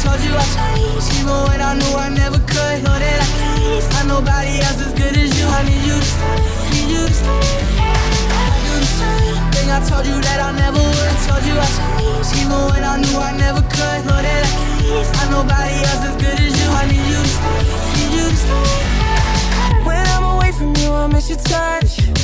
told you I changed, even when I knew I never could. Know that I can't find nobody else as good as you. I need you to stay, need you to stay. I do the same thing I told you that I never would. I told you I changed, even when I knew I never could. Know that I can't find nobody else as good as you. I need you to stay, need you to stay. When I'm away from you, I miss your touch.